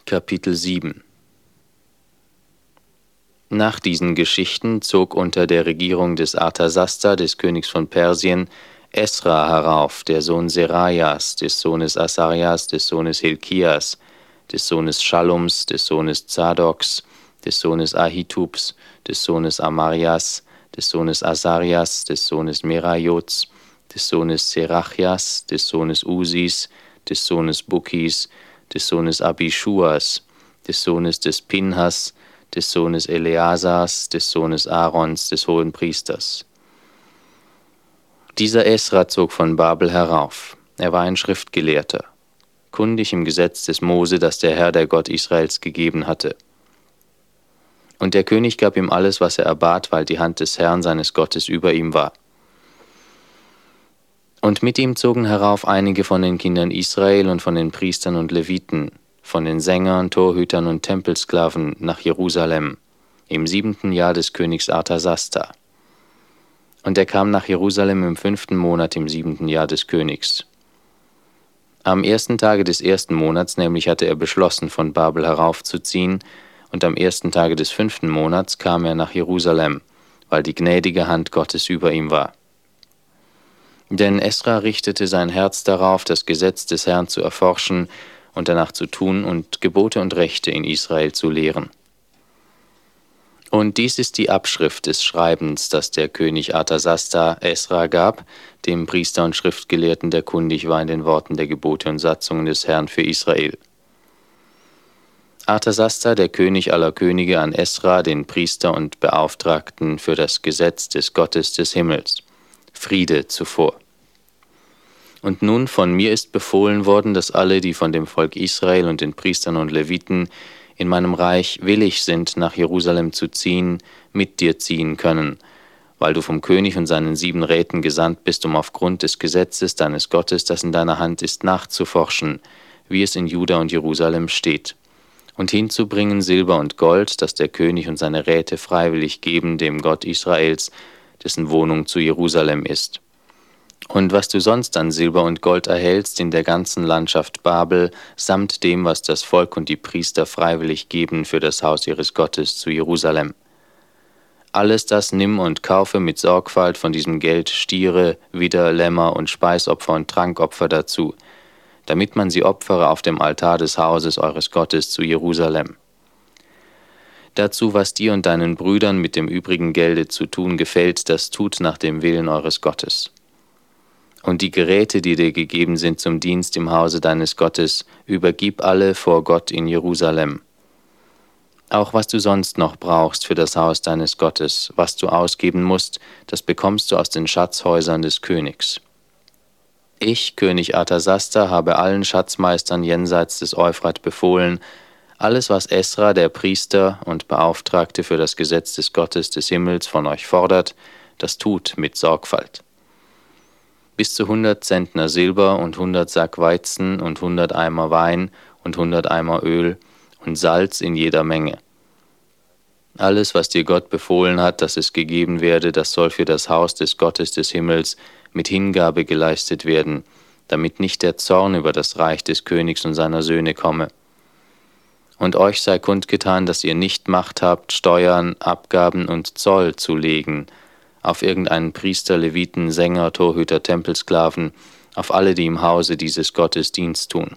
Kapitel 7 Nach diesen Geschichten zog unter der Regierung des Arthasasta, des Königs von Persien, Esra herauf, der Sohn Serajas, des Sohnes Asarjas, des Sohnes Hilkias, des Sohnes Schallums, des Sohnes Zadoks, des Sohnes Ahitubs, des Sohnes Amarias, des Sohnes Asarias, des Sohnes Merajots, des Sohnes Serachias, des Sohnes Usis, des Sohnes Bukis, des Sohnes Abischuas, des Sohnes des Pinhas, des Sohnes Eleasars, des Sohnes Aarons, des Hohenpriesters. Dieser Esra zog von Babel herauf. Er war ein Schriftgelehrter, kundig im Gesetz des Mose, das der Herr, der Gott Israels, gegeben hatte. Und der König gab ihm alles, was er erbat, weil die Hand des Herrn, seines Gottes, über ihm war. Und mit ihm zogen herauf einige von den Kindern Israel und von den Priestern und Leviten, von den Sängern, Torhütern und Tempelsklaven nach Jerusalem, im 7. Jahr des Königs Arthasasta. Und er kam nach Jerusalem im 5. Monat im 7. Jahr des Königs. Am 1. Tage des 1. Monats nämlich hatte er beschlossen, von Babel heraufzuziehen, und am 1. Tage des 5. Monats kam er nach Jerusalem, weil die gnädige Hand Gottes über ihm war. Denn Esra richtete sein Herz darauf, das Gesetz des Herrn zu erforschen und danach zu tun und Gebote und Rechte in Israel zu lehren. Und dies ist die Abschrift des Schreibens, das der König Arthasasta Esra gab, dem Priester und Schriftgelehrten, der kundig war in den Worten der Gebote und Satzungen des Herrn für Israel. Arthasasta, der König aller Könige, an Esra, den Priester und Beauftragten für das Gesetz des Gottes des Himmels. Friede zuvor. Und nun von mir ist befohlen worden, dass alle, die von dem Volk Israel und den Priestern und Leviten in meinem Reich willig sind, nach Jerusalem zu ziehen, mit dir ziehen können, weil du vom König und seinen 7 Räten gesandt bist, um aufgrund des Gesetzes deines Gottes, das in deiner Hand ist, nachzuforschen, wie es in Juda und Jerusalem steht, und hinzubringen Silber und Gold, das der König und seine Räte freiwillig geben dem Gott Israels, dessen Wohnung zu Jerusalem ist. Und was du sonst an Silber und Gold erhältst in der ganzen Landschaft Babel, samt dem, was das Volk und die Priester freiwillig geben für das Haus ihres Gottes zu Jerusalem. Alles das nimm und kaufe mit Sorgfalt von diesem Geld Stiere, Widder, Lämmer und Speisopfer und Trankopfer dazu, damit man sie opfere auf dem Altar des Hauses eures Gottes zu Jerusalem. Dazu, was dir und deinen Brüdern mit dem übrigen Gelde zu tun gefällt, das tut nach dem Willen eures Gottes. Und die Geräte, die dir gegeben sind zum Dienst im Hause deines Gottes, übergib alle vor Gott in Jerusalem. Auch was du sonst noch brauchst für das Haus deines Gottes, was du ausgeben musst, das bekommst du aus den Schatzhäusern des Königs. Ich, König Arthasasta, habe allen Schatzmeistern jenseits des Euphrat befohlen, alles, was Esra, der Priester und Beauftragte für das Gesetz des Gottes des Himmels von euch fordert, das tut mit Sorgfalt. Bis zu 100 Zentner Silber und 100 Sack Weizen und 100 Eimer Wein und 100 Eimer Öl und Salz in jeder Menge. Alles, was dir Gott befohlen hat, dass es gegeben werde, das soll für das Haus des Gottes des Himmels mit Hingabe geleistet werden, damit nicht der Zorn über das Reich des Königs und seiner Söhne komme. Und euch sei kundgetan, dass ihr nicht Macht habt, Steuern, Abgaben und Zoll zu legen, auf irgendeinen Priester, Leviten, Sänger, Torhüter, Tempelsklaven, auf alle, die im Hause dieses Gottes Dienst tun.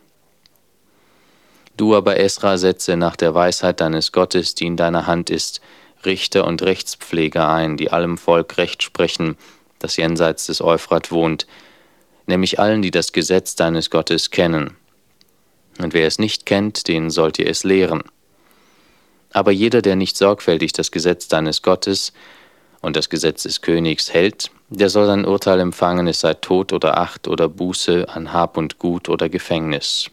Du aber, Esra, setze nach der Weisheit deines Gottes, die in deiner Hand ist, Richter und Rechtspfleger ein, die allem Volk Recht sprechen, das jenseits des Euphrat wohnt, nämlich allen, die das Gesetz deines Gottes kennen. Und wer es nicht kennt, den sollt ihr es lehren. Aber jeder, der nicht sorgfältig das Gesetz deines Gottes und das Gesetz des Königs hält, der soll sein Urteil empfangen, es sei Tod oder Acht oder Buße an Hab und Gut oder Gefängnis.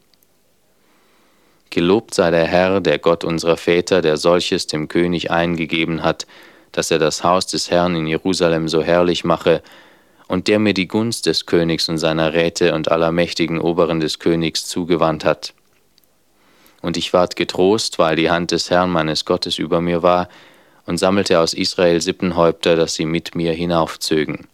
Gelobt sei der Herr, der Gott unserer Väter, der solches dem König eingegeben hat, dass er das Haus des Herrn in Jerusalem so herrlich mache, und der mir die Gunst des Königs und seiner Räte und aller mächtigen Oberen des Königs zugewandt hat. Und ich ward getrost, weil die Hand des Herrn meines Gottes über mir war, und sammelte aus Israel Sippenhäupter, dass sie mit mir hinaufzögen.